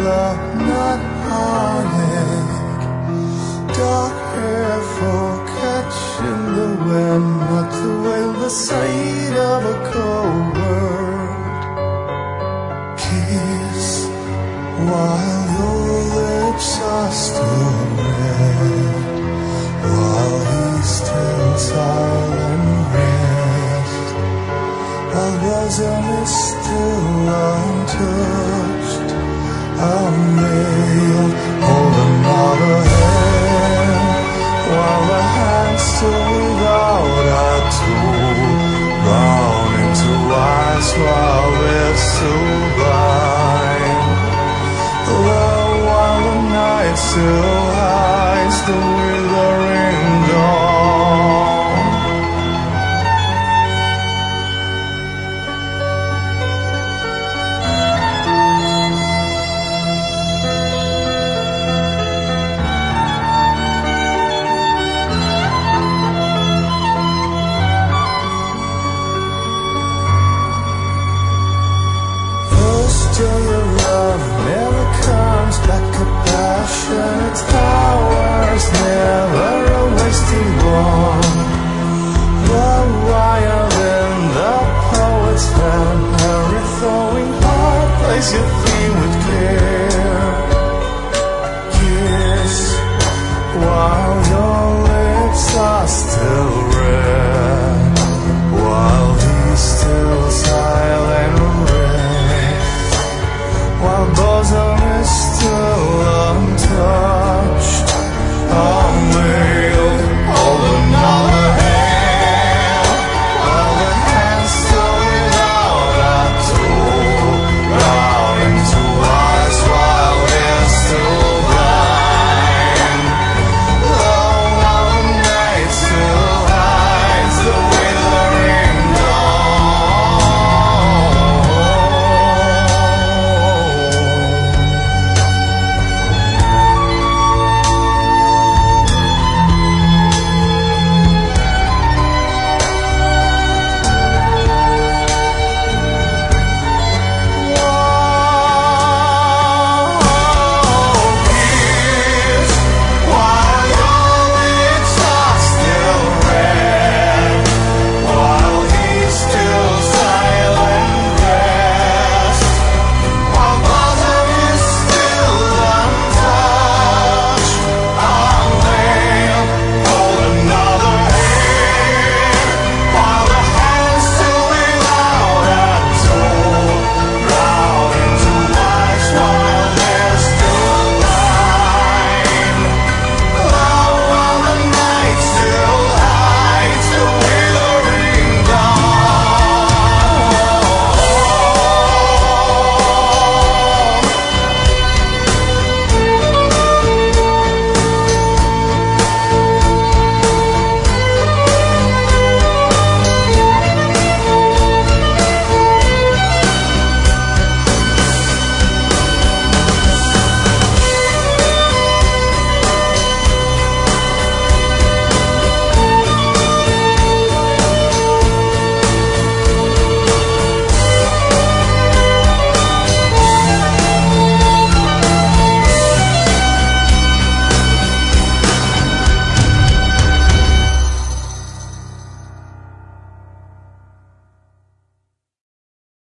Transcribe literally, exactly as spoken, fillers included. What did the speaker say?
love, not heartache. Dark hair for catching the wind, not the way the sight of a cold word. Kiss while your lips are still red, while he still silent rest, while bosom is still untouched. I'll nail hold another hand, while the hand still without our tool, bound into ice while we're so